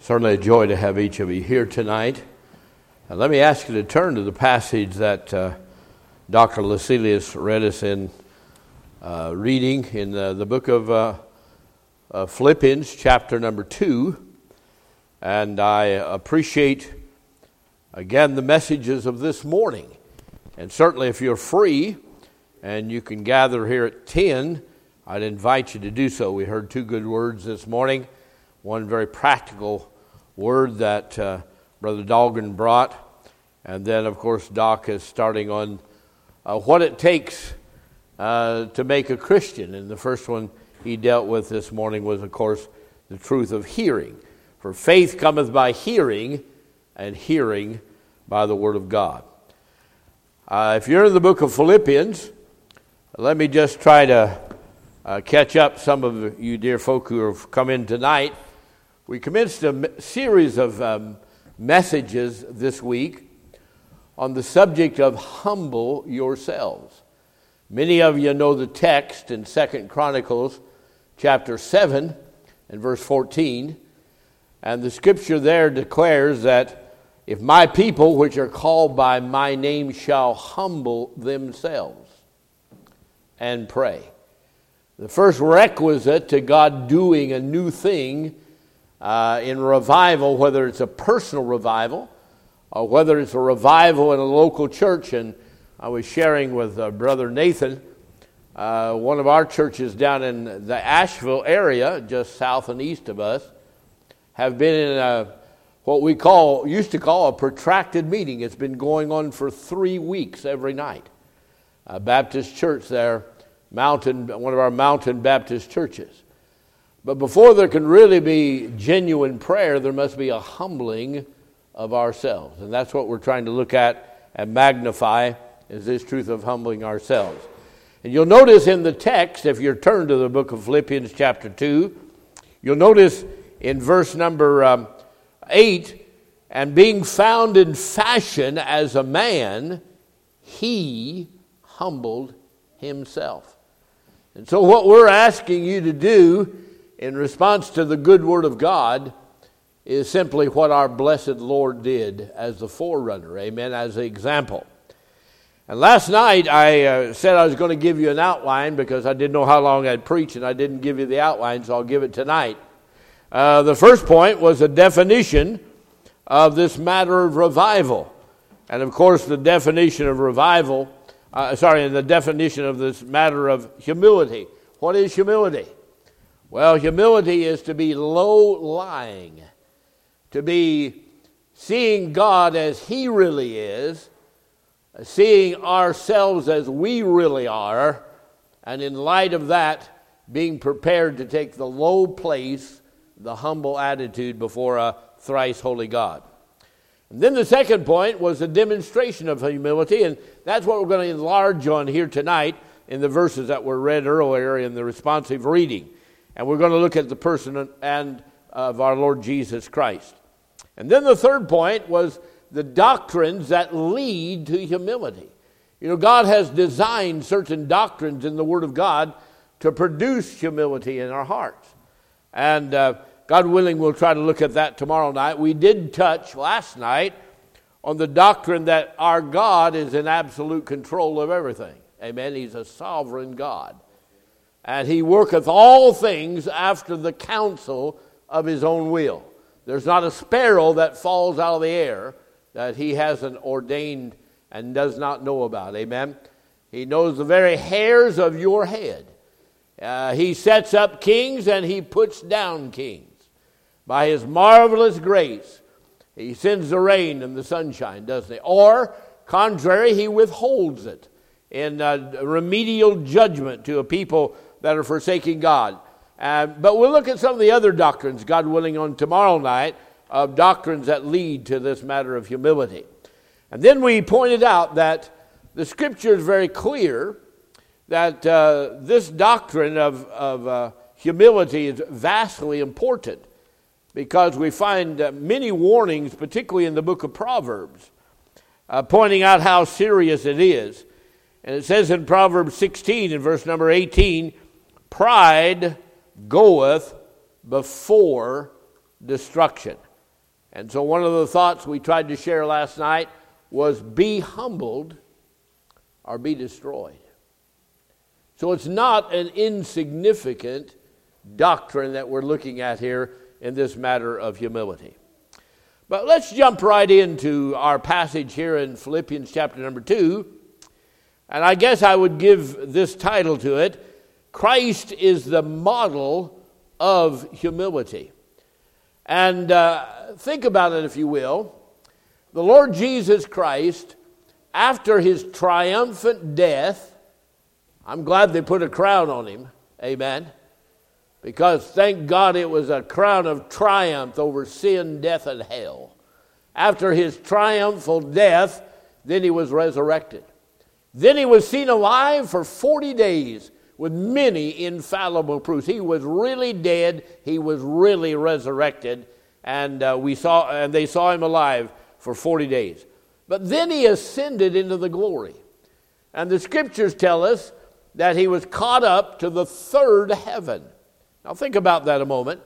Certainly a joy to have each of you here tonight. Let me ask you to turn to the passage that Dr. Lucilius read us in reading in the book of Philippians, chapter number 2. And I appreciate, again, the messages of this morning. And certainly if you're free and you can gather here at 10, I'd invite you to do so. We heard two good words this morning. One very practical word that Brother Dahlgren brought. And then, of course, Doc is starting on what it takes to make a Christian. And the first one he dealt with this morning was, of course, the truth of hearing. For faith cometh by hearing, and hearing by the word of God. If you're in the book of Philippians, let me just try to catch up some of you dear folk who have come in tonight. We commenced a series of messages this week on the subject of humble yourselves. Many of you know the text in 2 Chronicles chapter 7 and verse 14. And the scripture there declares that if my people which are called by my name shall humble themselves and pray. The first requisite to God doing a new thing in revival, whether it's a personal revival or whether it's a revival in a local church. And I was sharing with Brother Nathan, one of our churches down in the Asheville area, just south and east of us, have been in what we used to call a protracted meeting. It's been going on for 3 weeks every night. A Baptist church there, one of our mountain Baptist churches. But before there can really be genuine prayer, there must be a humbling of ourselves. And that's what we're trying to look at and magnify, is this truth of humbling ourselves. And you'll notice in the text, if you're turned to the book of Philippians chapter 2, you'll notice in verse number 8, and being found in fashion as a man, he humbled himself. And so what we're asking you to do in response to the good word of God is simply what our blessed Lord did as the forerunner, amen, as the example. And last night I said I was going to give you an outline because I didn't know how long I'd preach, and I didn't give you the outline, so I'll give it tonight. The first point was a definition of this matter of revival. And of course the definition of revival, the definition of this matter of humility. What is humility? Well, humility is to be low-lying, to be seeing God as He really is, seeing ourselves as we really are, and in light of that, being prepared to take the low place, the humble attitude before a thrice holy God. And then the second point was a demonstration of humility, and that's what we're going to enlarge on here tonight in the verses that were read earlier in the responsive reading. And we're going to look at the person and of our Lord Jesus Christ. And then the third point was the doctrines that lead to humility. You know, God has designed certain doctrines in the Word of God to produce humility in our hearts. And God willing, we'll try to look at that tomorrow night. We did touch last night on the doctrine that our God is in absolute control of everything. Amen. He's a sovereign God. And He worketh all things after the counsel of His own will. There's not a sparrow that falls out of the air that He hasn't ordained and does not know about. Amen. He knows the very hairs of your head. He sets up kings and He puts down kings. By His marvelous grace, He sends the rain and the sunshine, doesn't He? Or, contrary, He withholds it in remedial judgment to a people that are forsaking God. But we'll look at some of the other doctrines, God willing, on tomorrow night, of doctrines that lead to this matter of humility. And then we pointed out that the Scripture is very clear that this doctrine of humility is vastly important, because we find many warnings, particularly in the book of Proverbs, pointing out how serious it is. And it says in Proverbs 16, in verse number 18, pride goeth before destruction. And so one of the thoughts we tried to share last night was be humbled or be destroyed. So it's not an insignificant doctrine that we're looking at here in this matter of humility. But let's jump right into our passage here in Philippians chapter number 2. And I guess I would give this title to it, Christ is the model of humility. And think about it, if you will. The Lord Jesus Christ, after his triumphant death, I'm glad they put a crown on him, amen, because thank God it was a crown of triumph over sin, death, and hell. After his triumphal death, then he was resurrected. Then he was seen alive for 40 days with many infallible proofs. He was really dead. He was really resurrected. And they saw him alive for 40 days. But then he ascended into the glory. And the scriptures tell us that he was caught up to the third heaven. Now think about that a moment.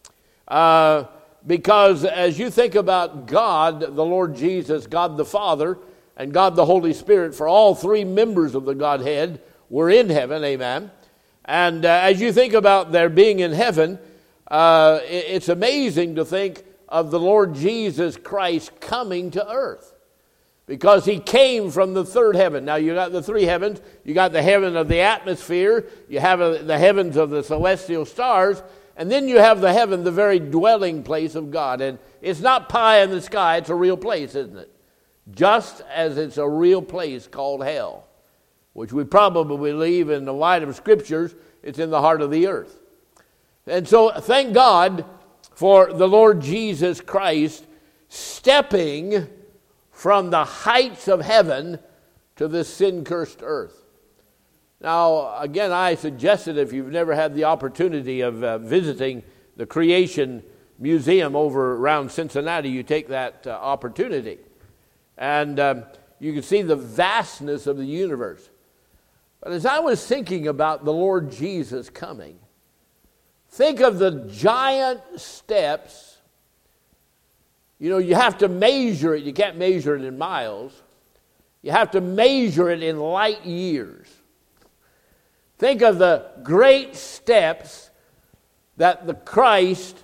Because as you think about God, the Lord Jesus, God the Father, and God the Holy Spirit, for all three members of the Godhead were in heaven, amen. And as you think about their being in heaven, it's amazing to think of the Lord Jesus Christ coming to earth. Because he came from the third heaven. Now you got the three heavens. You got the heaven of the atmosphere. You have the heavens of the celestial stars. And then you have the heaven, the very dwelling place of God. And it's not pie in the sky. It's a real place, isn't it? Just as it's a real place called hell, which we probably believe in the light of Scriptures, it's in the heart of the earth. And so thank God for the Lord Jesus Christ stepping from the heights of heaven to this sin-cursed earth. Now, again, I suggested if you've never had the opportunity of visiting the Creation Museum over around Cincinnati, you take that opportunity. And you can see the vastness of the universe. But as I was thinking about the Lord Jesus coming, think of the giant steps. You know, you have to measure it. You can't measure it in miles. You have to measure it in light years. Think of the great steps that the Christ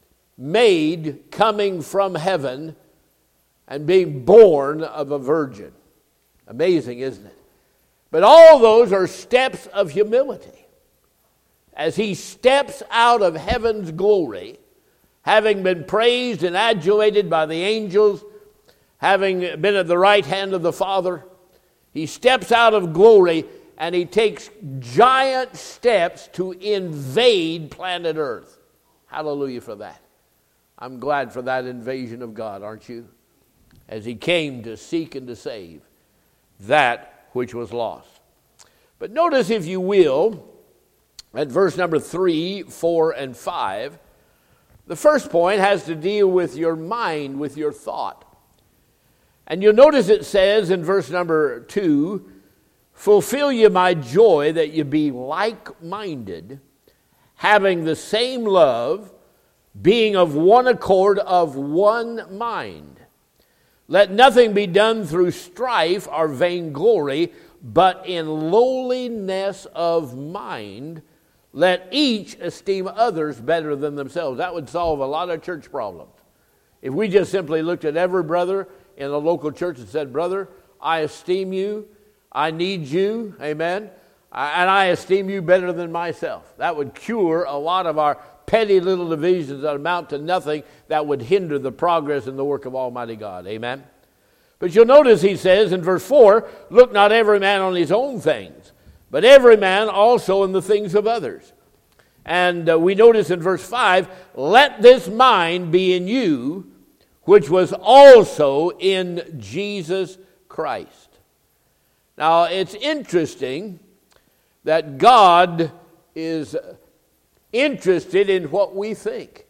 made coming from heaven and being born of a virgin. Amazing, isn't it? But all those are steps of humility. As he steps out of heaven's glory, having been praised and adulated by the angels, having been at the right hand of the Father, he steps out of glory and he takes giant steps to invade planet Earth. Hallelujah for that. I'm glad for that invasion of God, aren't you? As he came to seek and to save that which was lost. But notice, if you will, at verse number 3, 4, and 5, the first point has to deal with your mind, with your thought. And you'll notice it says in verse number 2, fulfill ye my joy that ye be like-minded, having the same love, being of one accord, of one mind. Let nothing be done through strife or vainglory, but in lowliness of mind, let each esteem others better than themselves. That would solve a lot of church problems. If we just simply looked at every brother in a local church and said, brother, I esteem you, I need you, amen, and I esteem you better than myself. That would cure a lot of our petty little divisions that amount to nothing, that would hinder the progress in the work of Almighty God. Amen? But you'll notice he says in verse 4, look not every man on his own things, but every man also in the things of others. And we notice in verse 5, let this mind be in you, which was also in Jesus Christ. Now, it's interesting that God is interested in what we think.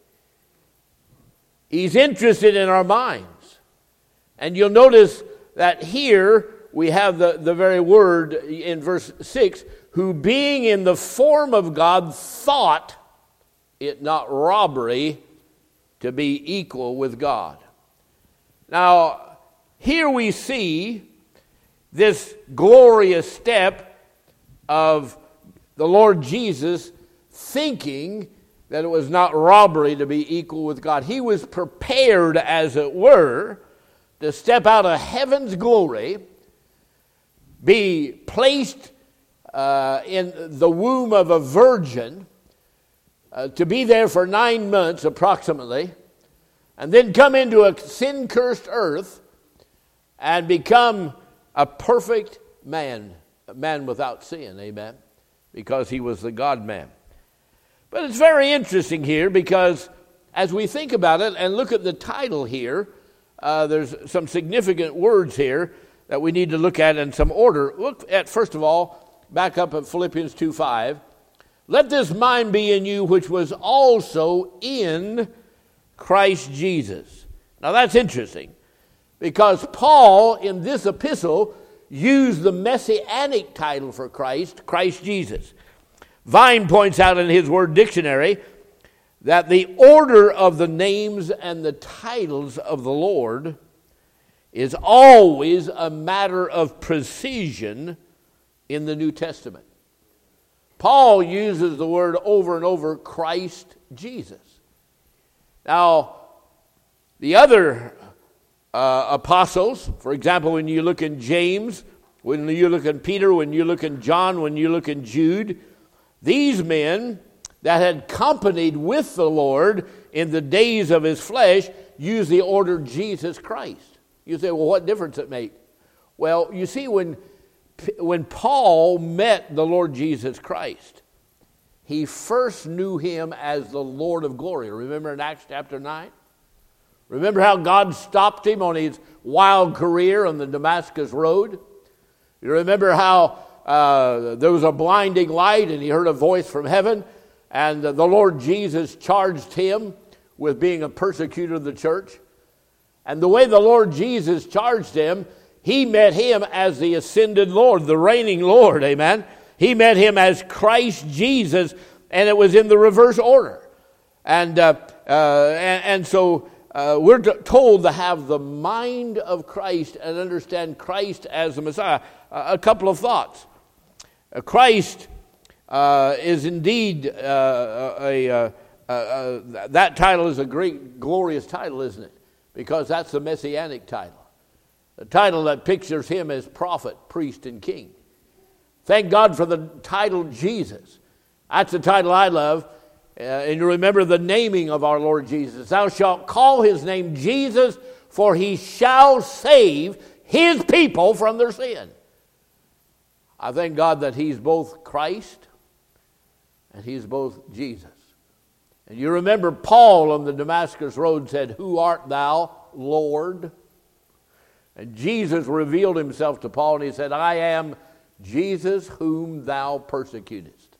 He's interested in our minds. And you'll notice that here we have the very word in verse 6, who being in the form of God thought it not robbery to be equal with God. Now, here we see this glorious step of the Lord Jesus thinking that it was not robbery to be equal with God. He was prepared, as it were, to step out of heaven's glory, be placed in the womb of a virgin, to be there for 9 months approximately, and then come into a sin-cursed earth and become a perfect man, a man without sin, amen, because he was the God-man. But it's very interesting here because as we think about it and look at the title here, there's some significant words here that we need to look at in some order. Look at, first of all, back up at Philippians 2:5. Let this mind be in you which was also in Christ Jesus. Now that's interesting because Paul in this epistle used the messianic title for Christ, Christ Jesus. Vine points out in his word dictionary that the order of the names and the titles of the Lord is always a matter of precision in the New Testament. Paul uses the word over and over, Christ Jesus. Now, the other apostles, for example, when you look in James, when you look in Peter, when you look in John, when you look in Jude, these men that had companied with the Lord in the days of his flesh use the order Jesus Christ. You say, well, what difference it make? Well, you see, when Paul met the Lord Jesus Christ, he first knew him as the Lord of glory. Remember in Acts chapter 9? Remember how God stopped him on his wild career on the Damascus road? You remember how there was a blinding light and he heard a voice from heaven, and the Lord Jesus charged him with being a persecutor of the church. And the way the Lord Jesus charged him, he met him as the ascended Lord, the reigning Lord, amen? He met him as Christ Jesus, and it was in the reverse order. And so we're told to have the mind of Christ and understand Christ as the Messiah. A couple of thoughts. Christ is indeed that title is a great, glorious title, isn't it? Because that's the messianic title. The title that pictures him as prophet, priest, and king. Thank God for the title Jesus. That's the title I love. And you remember the naming of our Lord Jesus. Thou shalt call his name Jesus, for he shall save his people from their sin. I thank God that he's both Christ and he's both Jesus. And you remember Paul on the Damascus road said, "Who art thou, Lord?" And Jesus revealed himself to Paul and he said, "I am Jesus whom thou persecutest."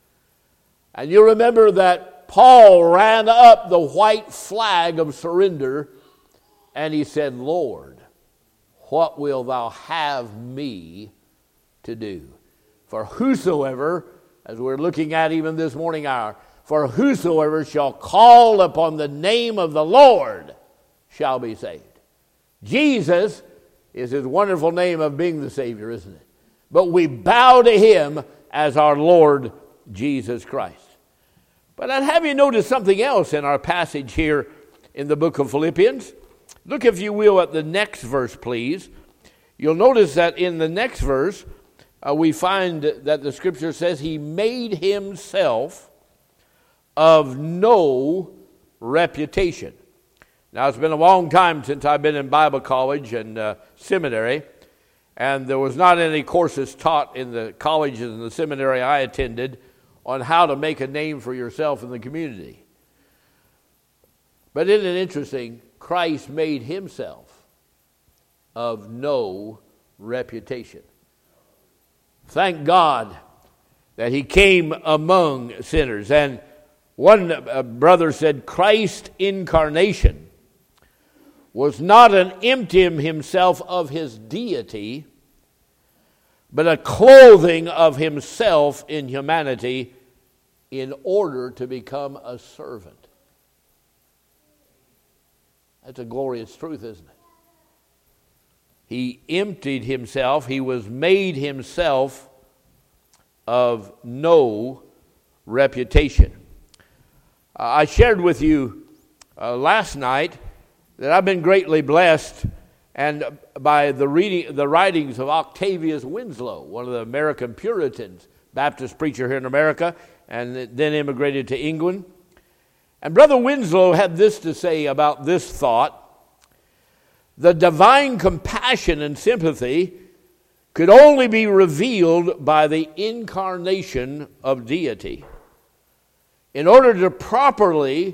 And you remember that Paul ran up the white flag of surrender and he said, "Lord, what wilt thou have me to do? For whosoever," as we're looking at even this morning hour, "for whosoever shall call upon the name of the Lord shall be saved." Jesus is his wonderful name of being the Savior, isn't it? But we bow to him as our Lord Jesus Christ. But I'd have you notice something else in our passage here in the book of Philippians. Look, if you will, at the next verse, please. You'll notice that in the next verse, we find that the scripture says he made himself of no reputation. Now, it's been a long time since I've been in Bible college and seminary, and there was not any courses taught in the colleges and the seminary I attended on how to make a name for yourself in the community. But isn't it interesting? Christ made himself of no reputation. Thank God that he came among sinners. And one brother said Christ's incarnation was not an emptying himself of his deity, but a clothing of himself in humanity in order to become a servant. That's a glorious truth, isn't it? He emptied himself. He was made himself of no reputation. I shared with you last night that I've been greatly blessed and by the writings of Octavius Winslow, one of the American Puritans, Baptist preacher here in America, and then immigrated to England. And Brother Winslow had this to say about this thought: the divine compassion and sympathy could only be revealed by the incarnation of deity. In order to properly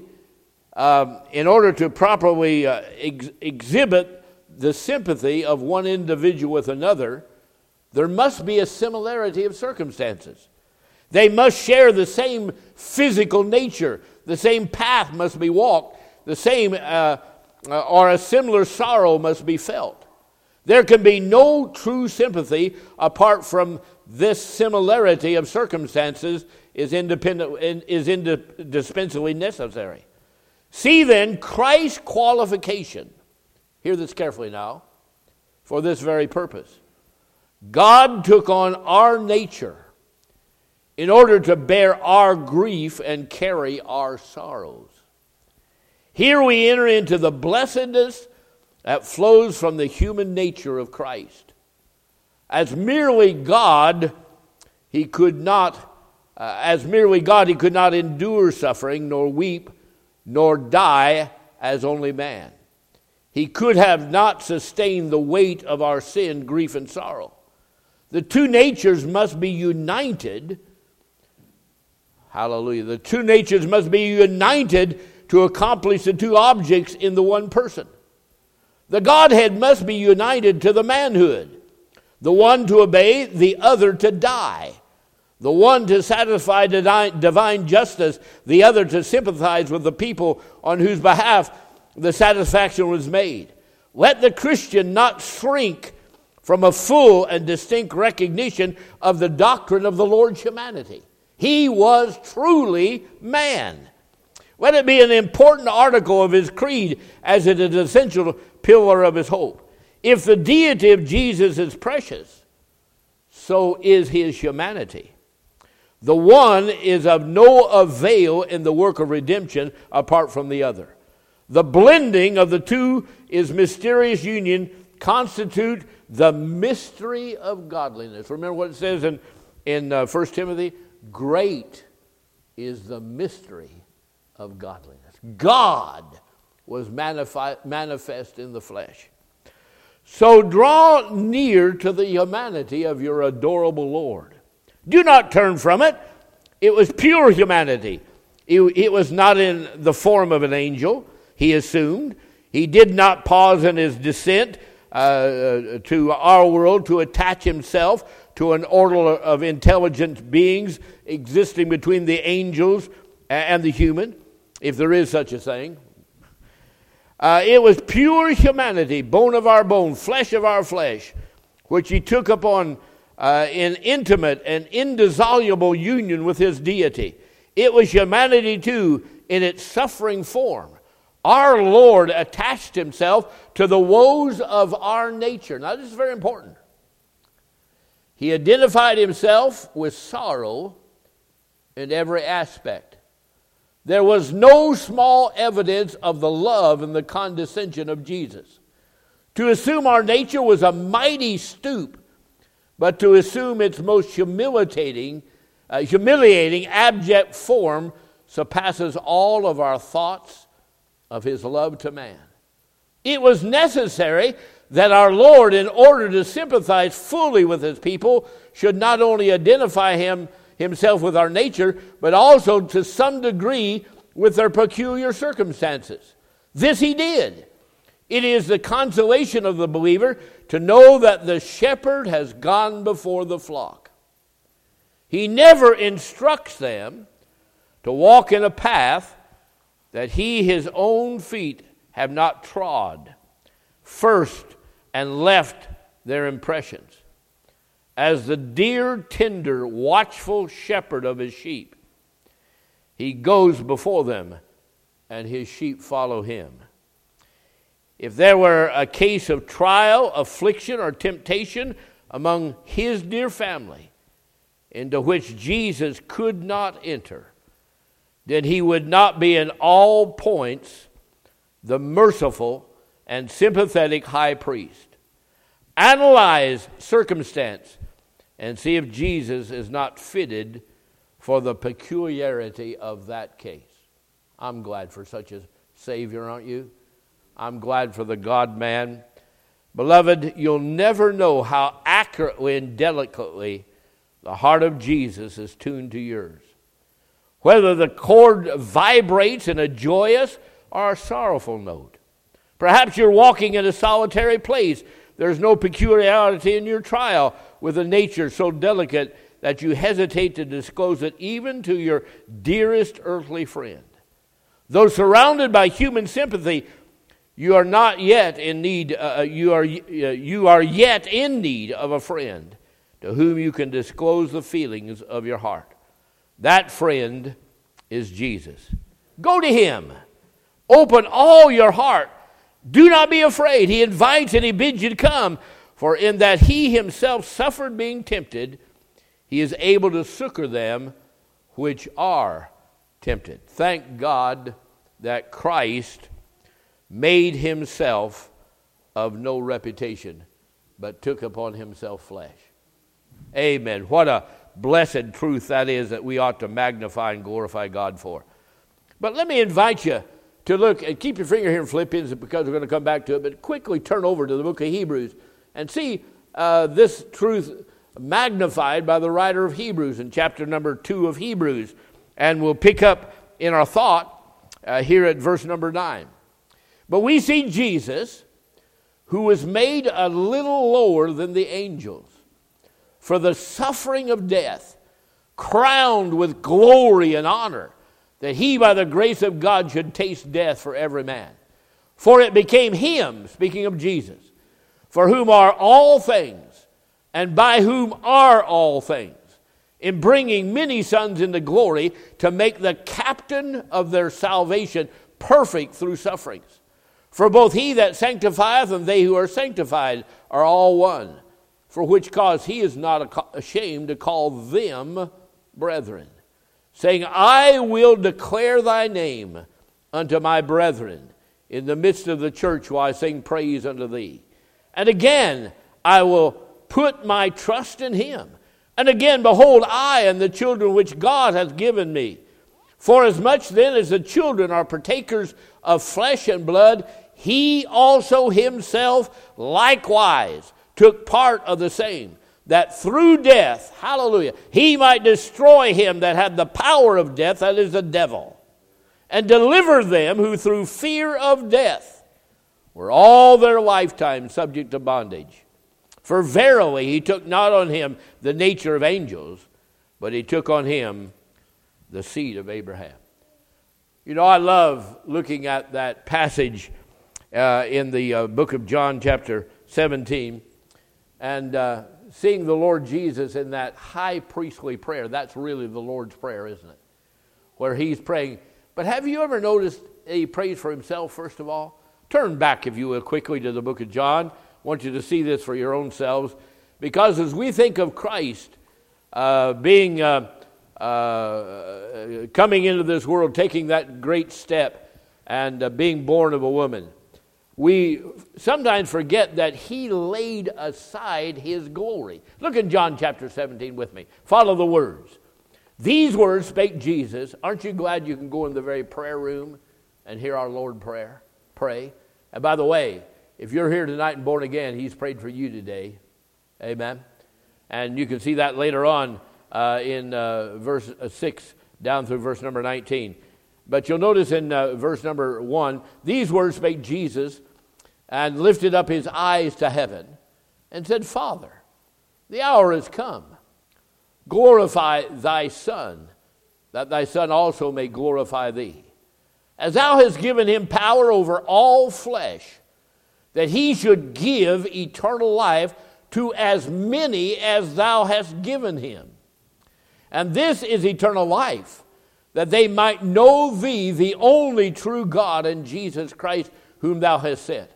exhibit the sympathy of one individual with another, there must be a similarity of circumstances. They must share the same physical nature. The same path must be walked. The same or a similar sorrow must be felt. There can be no true sympathy apart from this similarity of circumstances is indispensably necessary. See then Christ's qualification, hear this carefully now, for this very purpose. God took on our nature in order to bear our grief and carry our sorrows. Here we enter into the blessedness that flows from the human nature of Christ. As merely God, he could not endure suffering, nor weep, nor die as only man. He could have not sustained the weight of our sin, grief, and sorrow. The two natures must be united. Hallelujah. The two natures must be united to accomplish the two objects in the one person. The Godhead must be united to the manhood. The one to obey, the other to die. The one to satisfy divine justice, the other to sympathize with the people on whose behalf the satisfaction was made. Let the Christian not shrink from a full and distinct recognition of the doctrine of the Lord's humanity. He was truly man. Let it be an important article of his creed as it is an essential pillar of his hope. If the deity of Jesus is precious, so is his humanity. The one is of no avail in the work of redemption apart from the other. The blending of the two is mysterious union, constitute the mystery of godliness. Remember what it says in 1 Timothy? Great is the mystery of godliness. God was manifest in the flesh. So draw near to the humanity of your adorable Lord. Do not turn from it. It was pure humanity. It was not in the form of an angel, he assumed. He did not pause in his descent to our world to attach himself to an order of intelligent beings existing between the angels and the human, if there is such a thing. It was pure humanity, bone of our bone, flesh of our flesh, which he took upon in intimate and indissoluble union with his deity. It was humanity, too, in its suffering form. Our Lord attached himself to the woes of our nature. Now, this is very important. He identified himself with sorrow in every aspect. There was no small evidence of the love and the condescension of Jesus. To assume our nature was a mighty stoop, but to assume its most humiliating, abject form surpasses all of our thoughts of his love to man. It was necessary that our Lord, in order to sympathize fully with his people, should not only identify himself with our nature, but also to some degree with their peculiar circumstances. This he did. It is the consolation of the believer to know that the shepherd has gone before the flock. He never instructs them to walk in a path that his own feet have not trod first and left their impressions. As the dear, tender, watchful shepherd of his sheep, he goes before them, and his sheep follow him. if there were a case of trial, affliction, or temptation among his dear family into which Jesus could not enter, then he would not be in all points the merciful and sympathetic high priest. Analyze circumstance and see if Jesus is not fitted for the peculiarity of that case. I'm glad for such a Savior, aren't you? I'm glad for the God-man. Beloved, you'll never know how accurately and delicately the heart of Jesus is tuned to yours. Whether the chord vibrates in a joyous or a sorrowful note. Perhaps you're walking in a solitary place. There's no peculiarity in your trial with a nature so delicate that you hesitate to disclose it even to your dearest earthly friend. Though surrounded by human sympathy, you are not yet in need. You are yet in need of a friend to whom you can disclose the feelings of your heart. That friend is Jesus. Go to him. Open all your heart. Do not be afraid. He invites and he bids you to come. For in that he himself suffered being tempted, he is able to succor them which are tempted. Thank God that Christ made himself of no reputation, but took upon himself flesh. Amen. What a blessed truth that is that we ought to magnify and glorify God for. But let me invite you to look, and keep your finger here in Philippians because we're going to come back to it, but quickly turn over to the book of Hebrews and see this truth magnified by the writer of Hebrews in chapter number 2 of Hebrews. And we'll pick up in our thought here at verse number 9. But we see Jesus, who was made a little lower than the angels, for the suffering of death, crowned with glory and honor, that he by the grace of God should taste death for every man. For it became him, speaking of Jesus, for whom are all things, and by whom are all things, in bringing many sons into glory, to make the captain of their salvation perfect through sufferings. For both he that sanctifieth and they who are sanctified are all one, for which cause he is not ashamed to call them brethren, saying, I will declare thy name unto my brethren in the midst of the church while I sing praise unto thee. And again, I will put my trust in him. And again, behold, I and the children which God hath given me. For as much then as the children are partakers of flesh and blood, he also himself likewise took part of the same, that through death, hallelujah, he might destroy him that had the power of death, that is the devil, and deliver them who through fear of death were all their lifetime subject to bondage. For verily he took not on him the nature of angels, but he took on him the seed of Abraham. You know, I love looking at that passage in the book of John chapter 17 and seeing the Lord Jesus in that high priestly prayer. That's really the Lord's Prayer, isn't it? Where he's praying. But have you ever noticed he prays for himself first of all? Turn back, if you will, quickly to the book of John. I want you to see this for your own selves. Because as we think of Christ coming into this world, taking that great step and being born of a woman, we sometimes forget that he laid aside his glory. Look in John chapter 17 with me. Follow the words. These words spake Jesus. Aren't you glad you can go in the very prayer room and hear our Lord pray? And by the way, if you're here tonight and born again, he's prayed for you today. Amen. And you can see that later on in verse 6 down through verse number 19. But you'll notice in verse number 1, these words spake Jesus and lifted up his eyes to heaven and said, Father, the hour is come. Glorify thy Son, that thy Son also may glorify thee. As thou hast given him power over all flesh, that he should give eternal life to as many as thou hast given him. And this is eternal life, that they might know thee, the only true God, and Jesus Christ, whom thou hast sent.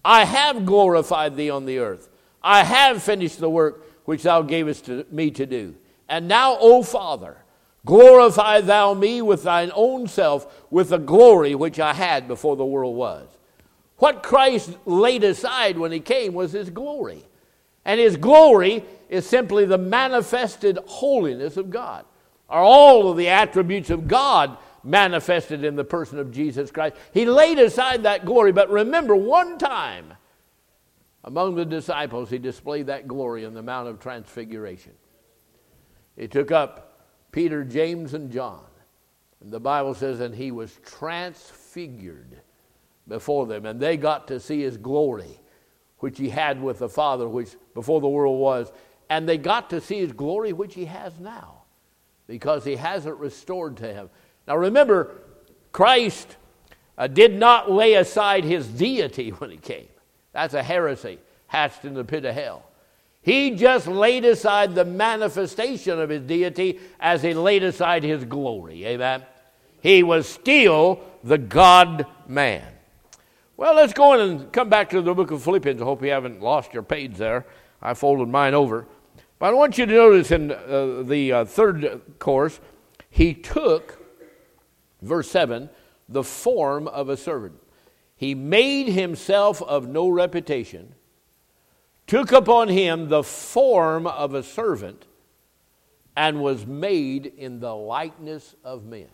I have glorified thee on the earth. I have finished the work which thou gavest me to do. And now, O Father, glorify thou me with thine own self, with the glory which I had before the world was. What Christ laid aside when he came was his glory. And his glory is simply the manifested holiness of God, or all of the attributes of God manifested in the person of Jesus Christ. He laid aside that glory, but remember, one time among the disciples, he displayed that glory on the Mount of Transfiguration. He took up Peter, James, and John. And the Bible says, and he was transfigured before them. And they got to see his glory, which he had with the Father, which before the world was. And they got to see his glory, which he has now, because he has it restored to him. Now remember, Christ did not lay aside his deity when he came. That's a heresy hatched in the pit of hell. He just laid aside the manifestation of his deity as he laid aside his glory. Amen? He was still the God-man. Well, let's go on and come back to the book of Philippians. I hope you haven't lost your page there. I folded mine over. But I want you to notice in the third course, he took, verse 7, the form of a servant. He made himself of no reputation, took upon him the form of a servant, and was made in the likeness of men.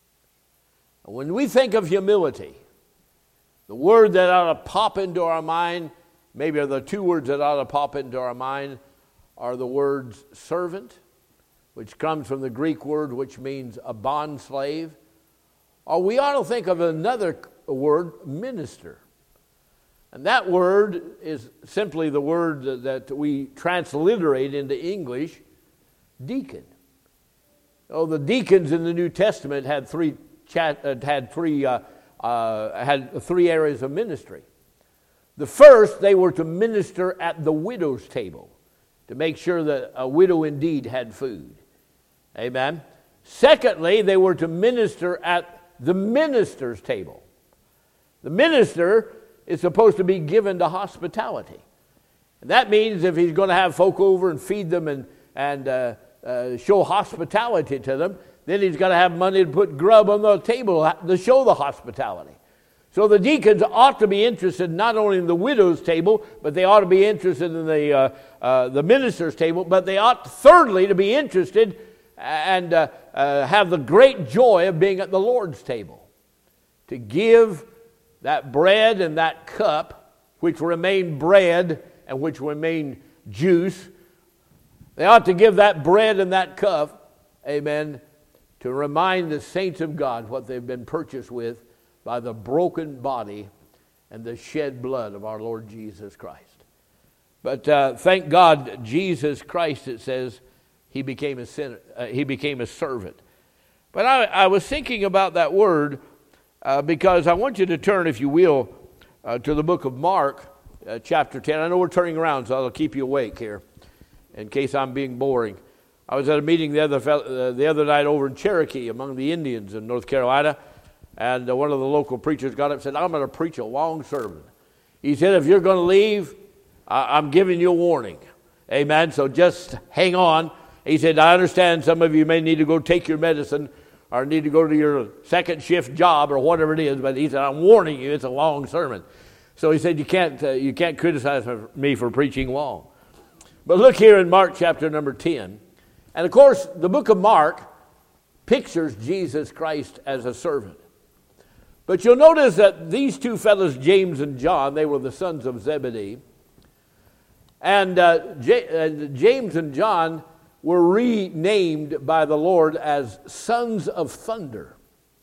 When we think of humility, the word that ought to pop into our mind, maybe the two words that ought to pop into our mind, are the words servant, which comes from the Greek word which means a bond slave. Or we ought to think of another word, minister. And that word is simply the word that we transliterate into English, deacon. Oh, the deacons in the New Testament had three areas of ministry. The first, they were to minister at the widow's table, to make sure that a widow indeed had food. Amen. Secondly, they were to minister at the minister's table. The minister is supposed to be given to hospitality. And that means if he's going to have folk over and feed them and show hospitality to them, then he's got to have money to put grub on the table to show the hospitality. So the deacons ought to be interested not only in the widow's table, but they ought to be interested in the minister's table, but they ought thirdly to be interested and have the great joy of being at the Lord's table, to give that bread and that cup, which remain bread and which remain juice. They ought to give that bread and that cup, amen, to remind the saints of God what they've been purchased with by the broken body and the shed blood of our Lord Jesus Christ. But thank God, Jesus Christ, it says, he became a sinner. He became a servant. But I was thinking about that word because I want you to turn, if you will, to the book of Mark, chapter 10. I know we're turning around, so I'll keep you awake here in case I'm being boring. I was at a meeting the other night over in Cherokee among the Indians in North Carolina, and one of the local preachers got up and said, I'm going to preach a long sermon. He said, if you're going to leave, I'm giving you a warning. Amen. So just hang on. He said, I understand some of you may need to go take your medicine or need to go to your second shift job or whatever it is, but he said, I'm warning you, it's a long sermon. So he said, you can't criticize me for preaching long. But look here in Mark chapter number 10. And of course, the book of Mark pictures Jesus Christ as a servant. But you'll notice that these two fellows, James and John, they were the sons of Zebedee. And James and John were renamed by the Lord as sons of thunder.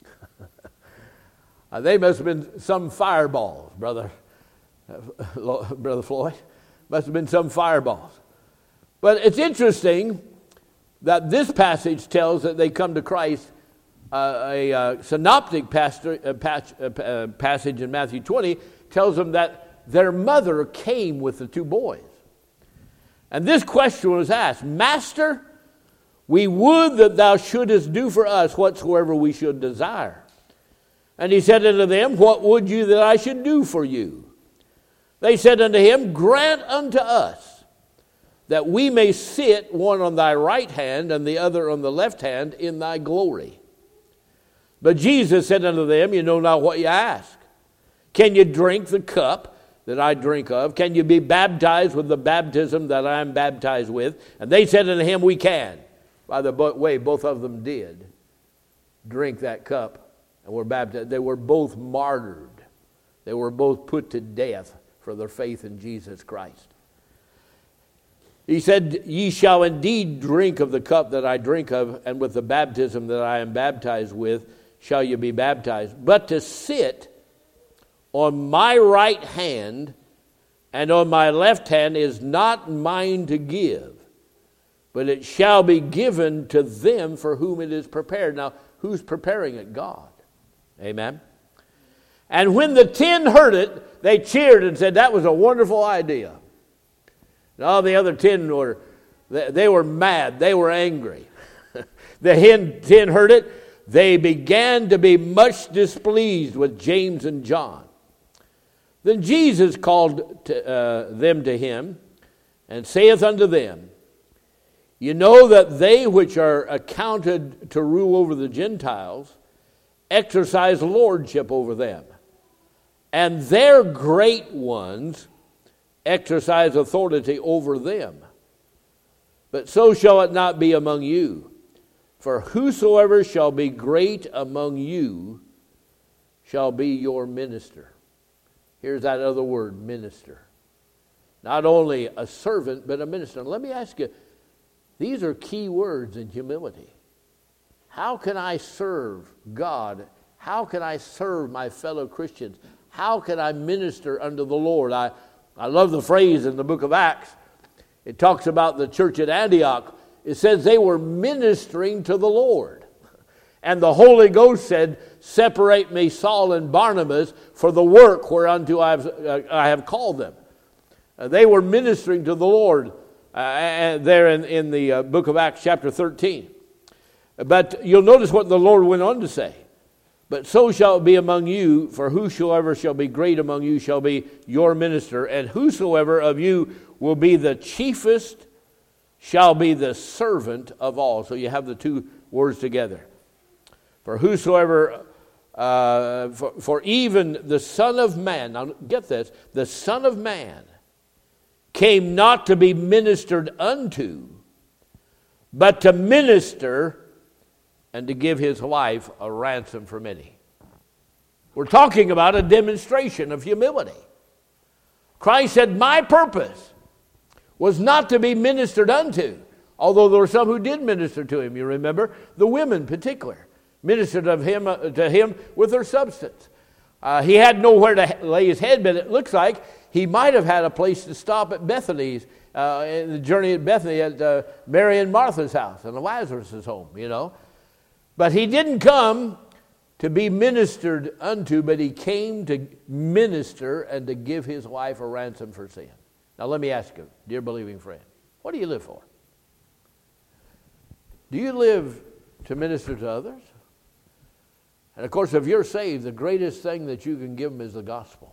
They must have been some fireballs, Brother Floyd. Must have been some fireballs. But it's interesting that this passage tells that they come to Christ. A synoptic passage in Matthew 20 tells them that their mother came with the two boys. And this question was asked, Master, we would that thou shouldest do for us whatsoever we should desire. And he said unto them, what would you that I should do for you? They said unto him, Grant unto us that we may sit one on thy right hand and the other on the left hand in thy glory. But Jesus said unto them, You know not what you ask. Can you drink the cup that I drink of? Can you be baptized with the baptism that I am baptized with? And they said unto him, We can. By the way, both of them did drink that cup and were baptized. They were both martyred. They were both put to death for their faith in Jesus Christ. He said, Ye shall indeed drink of the cup that I drink of, and with the baptism that I am baptized with shall you be baptized. But to sit on my right hand and on my left hand is not mine to give, but it shall be given to them for whom it is prepared. Now, who's preparing it? God. Amen. And when the 10 heard it, they cheered and said, That was a wonderful idea. And all the other 10 were mad. They were angry. The 10 heard it. They began to be much displeased with James and John. Then Jesus called them to him and saith unto them, You know that they which are accounted to rule over the Gentiles exercise lordship over them, and their great ones exercise authority over them. But so shall it not be among you. For whosoever shall be great among you shall be your minister. Here's that other word, minister. Not only a servant, but a minister. Let me ask you, these are key words in humility. How can I serve God? How can I serve my fellow Christians? How can I minister unto the Lord? I love the phrase in the book of Acts. It talks about the church at Antioch. It says they were ministering to the Lord. And the Holy Ghost said, Separate me, Saul and Barnabas, for the work whereunto I have called them. They were ministering to the Lord there in the book of Acts chapter 13. But you'll notice what the Lord went on to say. But so shall it be among you, for whosoever shall be great among you shall be your minister, and whosoever of you will be the chiefest shall be the servant of all. So you have the two words together. For whosoever, for even the Son of Man, now get this, the Son of Man came not to be ministered unto, but to minister and to give his life a ransom for many. We're talking about a demonstration of humility. Christ said, My purpose was not to be ministered unto, although there were some who did minister to him. You remember, the women in particular ministered to him with their substance. He had nowhere to lay his head, but it looks like he might have had a place to stop at Bethany's, in the journey at Bethany at Mary and Martha's house and Lazarus' home, you know. But he didn't come to be ministered unto, but he came to minister and to give his life a ransom for sin. Now let me ask you, dear believing friend, what do you live for? Do you live to minister to others? And of course, if you're saved, the greatest thing that you can give them is the gospel.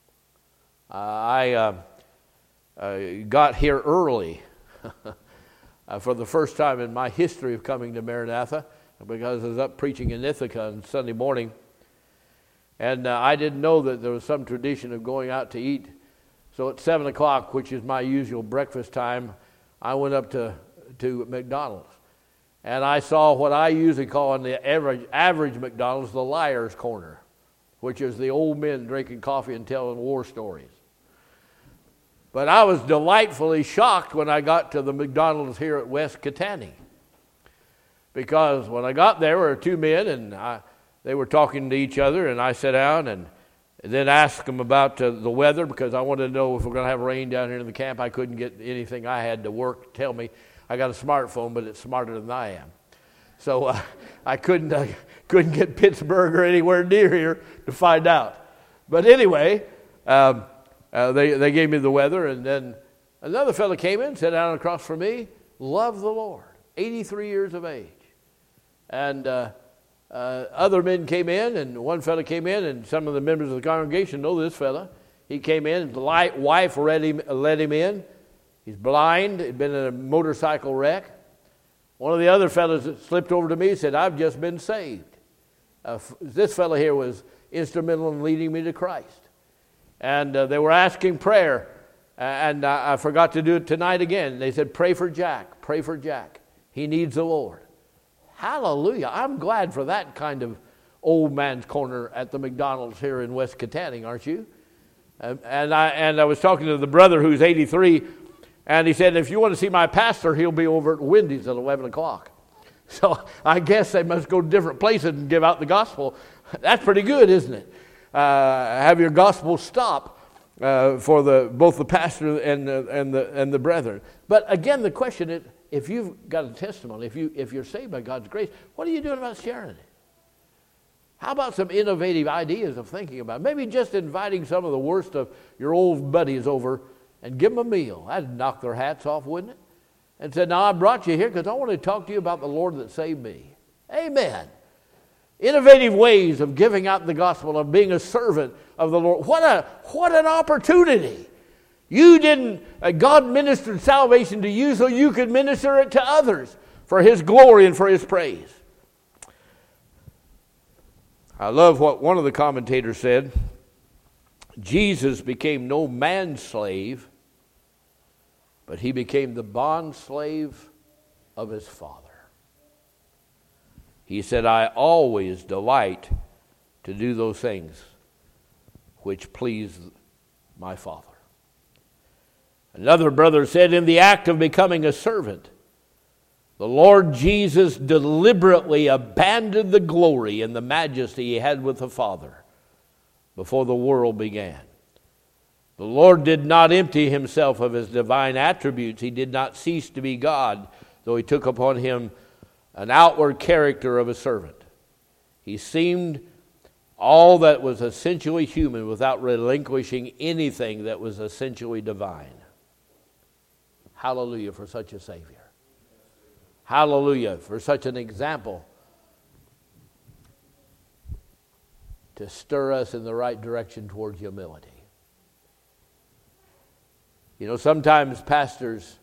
I got here early for the first time in my history of coming to Maranatha, because I was up preaching in Ithaca on Sunday morning. And I didn't know that there was some tradition of going out to eat. So at 7 o'clock, which is my usual breakfast time, I went up to McDonald's. And I saw what I usually call in the average McDonald's the liar's corner, which is the old men drinking coffee and telling war stories. But I was delightfully shocked when I got to the McDonald's here at West Catani. Because when I got there were two men, and they were talking to each other, and I sat down and then asked them about the weather, because I wanted to know if we're going to have rain down here in the camp. I couldn't get anything I had to work tell me. I got a smartphone, but it's smarter than I am. So I couldn't get Pittsburgh or anywhere near here to find out. But anyway, they gave me the weather, and then another fellow came in, sat down across from me, loved the Lord, 83 years of age. And other men came in, and one fellow came in, and some of the members of the congregation know this fellow. He came in, the wife let him in. He's blind, he'd been in a motorcycle wreck. One of the other fellows that slipped over to me said, I've just been saved. This fellow here was instrumental in leading me to Christ. And they were asking prayer, and I forgot to do it tonight again. They said, pray for Jack, pray for Jack. He needs the Lord. Hallelujah. I'm glad for that kind of old man's corner at the McDonald's here in West Katanning, aren't you? And I was talking to the brother who's 83, and he said, if you want to see my pastor, he'll be over at Wendy's at 11 o'clock. So I guess they must go to different places and give out the gospel. That's pretty good, isn't it? Have your gospel stop for both the pastor and the brethren. But again, the question is, if you've got a testimony, if you're saved by God's grace, what are you doing about sharing it? How about some innovative ideas of thinking about it? Maybe just inviting some of the worst of your old buddies over and give them a meal. That'd knock their hats off, wouldn't it? And said, now I brought you here because I want to talk to you about the Lord that saved me. Amen. Innovative ways of giving out the gospel, of being a servant of the Lord. What an opportunity. God ministered salvation to you so you could minister it to others for His glory and for His praise. I love what one of the commentators said. Jesus became no man's slave, but He became the bond slave of His Father. He said, I always delight to do those things which please my Father. Another brother said, in the act of becoming a servant, the Lord Jesus deliberately abandoned the glory and the majesty He had with the Father before the world began. The Lord did not empty Himself of His divine attributes. He did not cease to be God, though He took upon Him an outward character of a servant. He seemed all that was essentially human without relinquishing anything that was essentially divine. Hallelujah for such a Savior. Hallelujah for such an example to stir us in the right direction towards humility. You know, sometimes pastors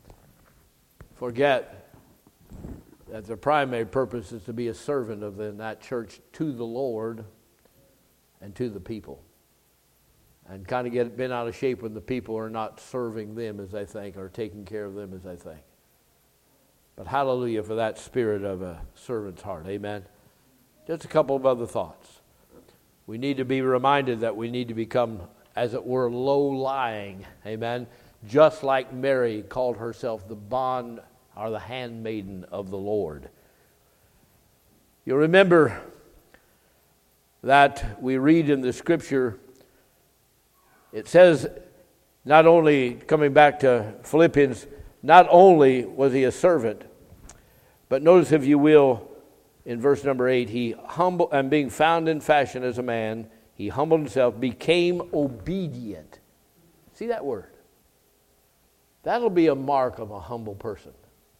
forget that their primary purpose is to be a servant of that church to the Lord and to the people. And kind of get bent out of shape when the people are not serving them as they think or taking care of them as they think. But hallelujah for that spirit of a servant's heart. Amen. Just a couple of other thoughts. We need to be reminded that we need to become, as it were, low-lying. Amen. Just like Mary called herself the bond or the handmaiden of the Lord. You'll remember that we read in the Scripture, it says, not only, coming back to Philippians, not only was he a servant, but notice, if you will, in verse number 8, he humbled, and being found in fashion as a man, he humbled himself, became obedient. See that word? That'll be a mark of a humble person.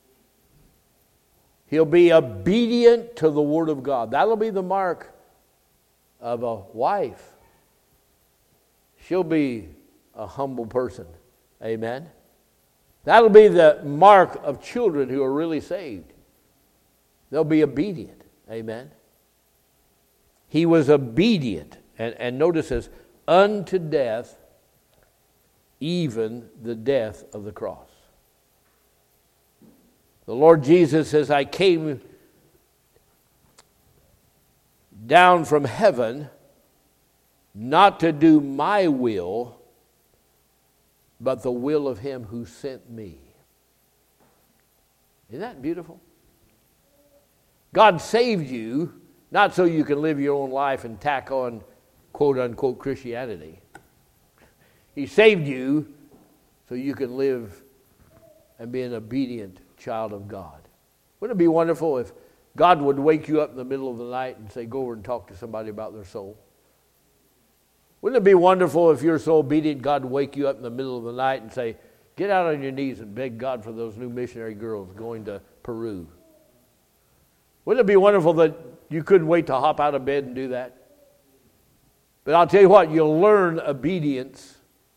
He'll be obedient to the Word of God. That'll be the mark of a wife. She'll be a humble person. Amen. That'll be the mark of children who are really saved. They'll be obedient. Amen. He was obedient. And notice this, unto death, even the death of the cross. The Lord Jesus says, I came down from heaven not to do my will, but the will of Him who sent me. Isn't that beautiful? God saved you not so you can live your own life and tack on quote-unquote Christianity. He saved you so you can live and be an obedient child of God. Wouldn't it be wonderful if God would wake you up in the middle of the night and say, go over and talk to somebody about their soul? Wouldn't it be wonderful if you're so obedient, God would wake you up in the middle of the night and say, get out on your knees and beg God for those new missionary girls going to Peru? Wouldn't it be wonderful that you couldn't wait to hop out of bed and do that? But I'll tell you what, you'll learn obedience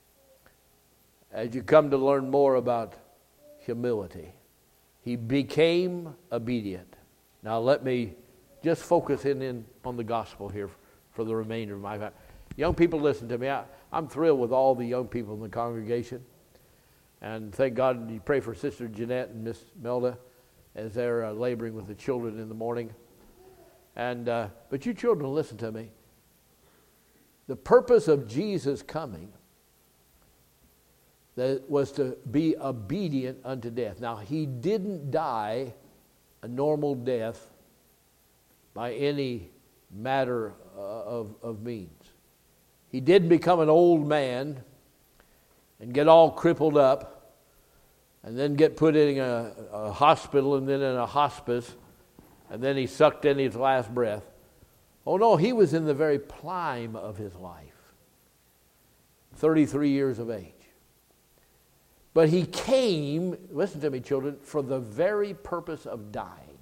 as you come to learn more about humility. He became obedient. Now let me just focus in on the gospel here for the remainder of my life. Young people, listen to me. I'm thrilled with all the young people in the congregation. And thank God you pray for Sister Jeanette and Miss Melda as they're laboring with the children in the morning. And but you children, listen to me. The purpose of Jesus coming that was to be obedient unto death. Now, he didn't die a normal death by any matter of means. He did become an old man and get all crippled up and then get put in a hospital and then in a hospice, and then he sucked in his last breath. Oh no, he was in the very prime of his life, 33 years of age. But he came, listen to me children, for the very purpose of dying.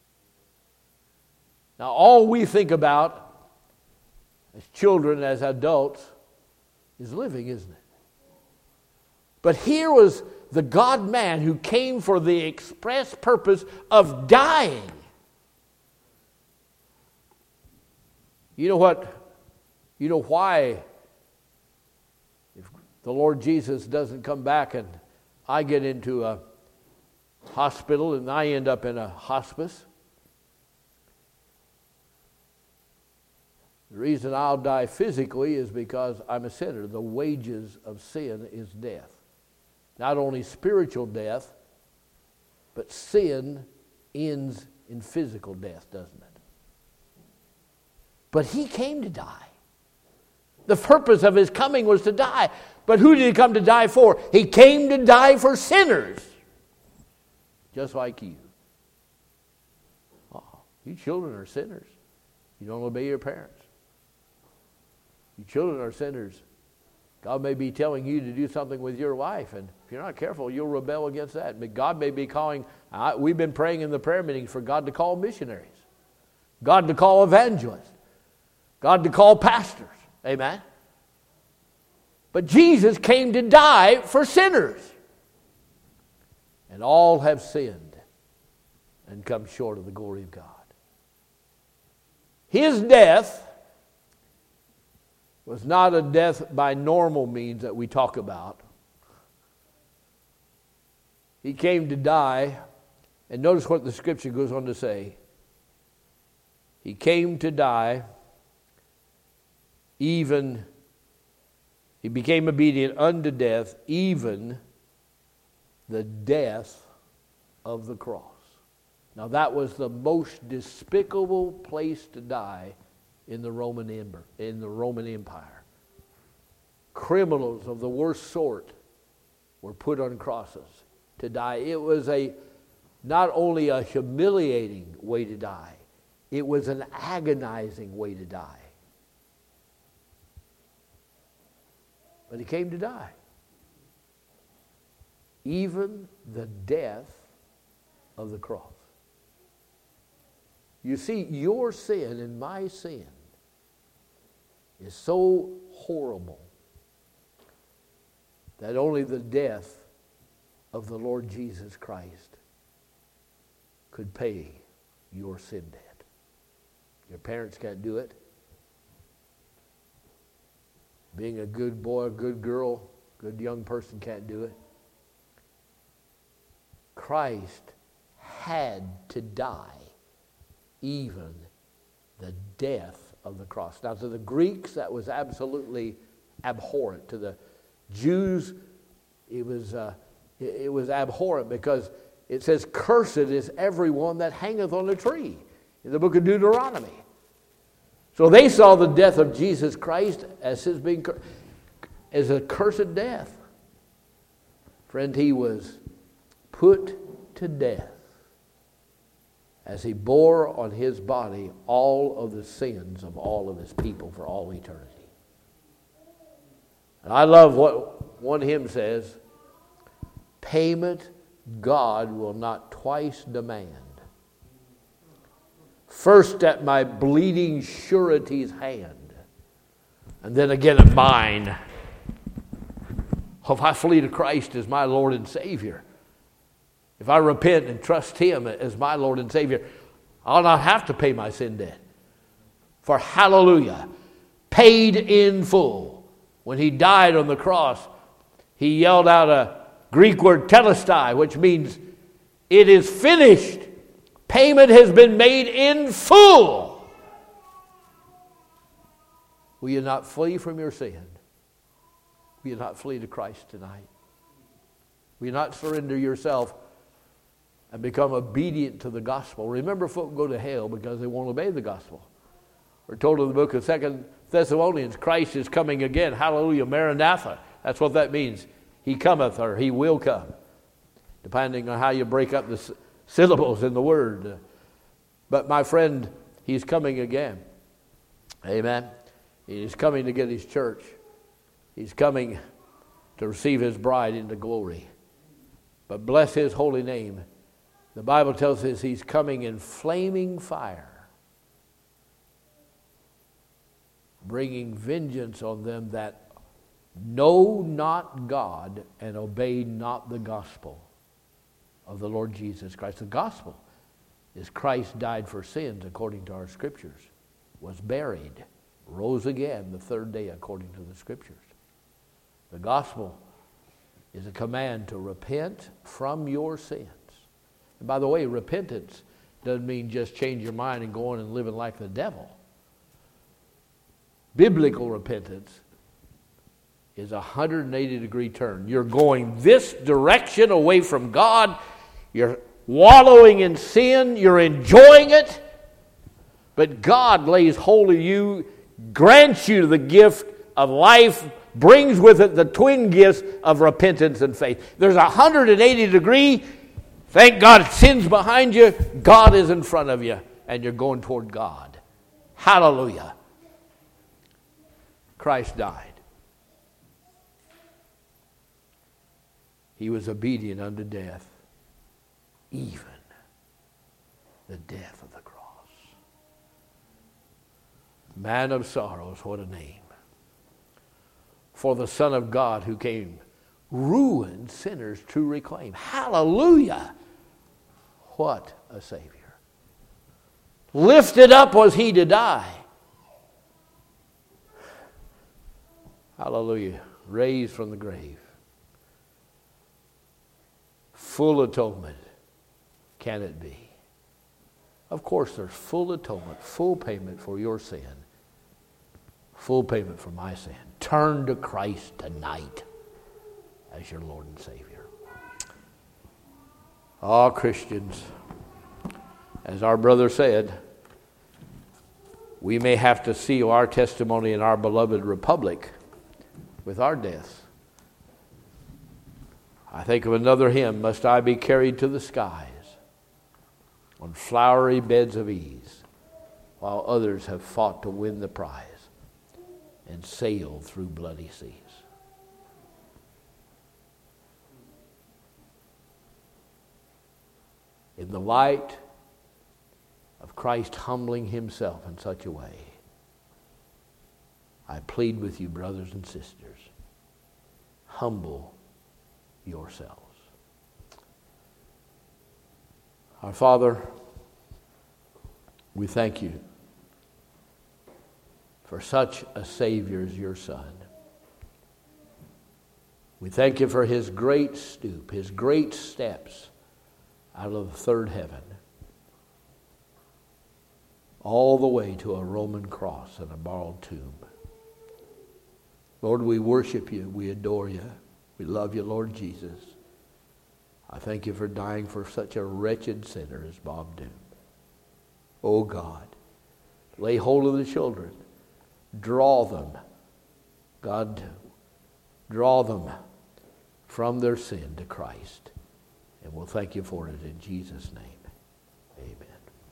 Now all we think about as children, as adults, is living, isn't it? But here was the God-man who came for the express purpose of dying. You know what? You know why? If the Lord Jesus doesn't come back and I get into a hospital and I end up in a hospice, the reason I'll die physically is because I'm a sinner. The wages of sin is death. Not only spiritual death, but sin ends in physical death, doesn't it? But he came to die. The purpose of his coming was to die. But who did he come to die for? He came to die for sinners. Just like you. Oh, you children are sinners. You don't obey your parents. You children are sinners. God may be telling you to do something with your life, and if you're not careful, you'll rebel against that. But God may be calling, we've been praying in the prayer meetings for God to call missionaries, God to call evangelists, God to call pastors. Amen? But Jesus came to die for sinners. And all have sinned and come short of the glory of God. His death was not a death by normal means that we talk about. He came to die, and notice what the scripture goes on to say. He came to die, he became obedient unto death, even the death of the cross. Now that was the most despicable place to die in the Roman Empire. Criminals of the worst sort were put on crosses to die. It was not only a humiliating way to die, it was an agonizing way to die. But he came to die. Even the death of the cross. You see, your sin and my sin is so horrible that only the death of the Lord Jesus Christ could pay your sin debt. Your parents can't do it. Being a good boy, good girl, good young person can't do it. Christ had to die, even the death of the cross. Now, to the Greeks, that was absolutely abhorrent. To the Jews, it was abhorrent because it says, "Cursed is everyone that hangeth on a tree," in the book of Deuteronomy. So they saw the death of Jesus Christ as as a cursed death. Friend, he was put to death as he bore on his body all of the sins of all of his people for all eternity. And I love what one hymn says, "Payment God will not twice demand. First at my bleeding surety's hand, And then again at mine. If I flee to Christ as my Lord and Savior, if I repent and trust Him as my Lord and Savior, I'll not have to pay my sin debt. For hallelujah, paid in full. When He died on the cross, He yelled out a Greek word telestai, which means it is finished. Payment has been made in full. Will you not flee from your sin? Will you not flee to Christ tonight? Will you not surrender yourself and become obedient to the gospel? Remember, folk go to hell because they won't obey the gospel. We're told in the book of 2 Thessalonians, Christ is coming again. Hallelujah, Maranatha. That's what that means. He cometh, or He will come, depending on how you break up the syllables in the word. But my friend, He's coming again. Amen. He's coming to get His church. He's coming to receive His bride into glory. But bless His holy name. The Bible tells us He's coming in flaming fire, bringing vengeance on them that know not God and obey not the gospel of the Lord Jesus Christ. The gospel is Christ died for sins according to our scriptures, was buried, rose again the third day according to the scriptures. The gospel is a command to repent from your sins. And by the way, repentance doesn't mean just change your mind and go on and living like the devil. Biblical repentance is a 180-degree turn. You're going this direction away from God. You're wallowing in sin. You're enjoying it. But God lays hold of you, grants you the gift of life, brings with it the twin gifts of repentance and faith. There's a 180-degree. Thank God sin's behind you. God is in front of you. And you're going toward God. Hallelujah. Christ died. He was obedient unto death, even the death of the cross. Man of sorrows, what a name. For the Son of God who came, ruined sinners to reclaim. Hallelujah! What a Savior. Lifted up was He to die. Hallelujah. Raised from the grave. Full atonement. Can it be? Of course there's full atonement, full payment for your sin. Full payment for my sin. Turn to Christ tonight as your Lord and Savior. Ah, Christians, as our brother said, we may have to seal our testimony in our beloved republic with our deaths. I think of another hymn, must I be carried to the skies on flowery beds of ease, while others have fought to win the prize and sailed through bloody seas. In the light of Christ humbling Himself in such a way, I plead with you, brothers and sisters, humble yourselves. Our Father, we thank you for such a Savior as your Son. We thank you for His great stoop, His great steps out of the third heaven, all the way to a Roman cross and a borrowed tomb. Lord, we worship you, we adore you, we love you, Lord Jesus. I thank you for dying for such a wretched sinner as Bob Doom. Oh God, lay hold of the children. Draw them. God, draw them from their sin to Christ. And we'll thank you for it in Jesus' name.